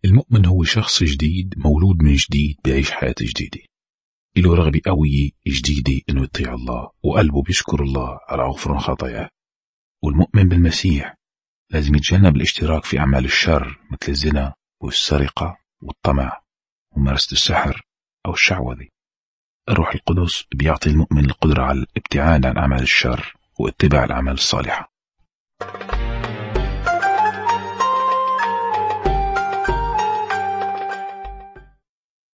المؤمن هو شخص جديد مولود من جديد بيعيش حياة جديدة، له رغبة قوية جديدة إنه يطيع الله، وقلبه بيشكر الله على غفران خطاياه. والمؤمن بالمسيح لازم يتجنب الاشتراك في أعمال الشر مثل الزنا والسرقة والطمع وممارسة السحر أو الشعوذة. الروح القدس بيعطي المؤمن القدرة على الابتعاد عن أعمال الشر واتباع الأعمال الصالحة.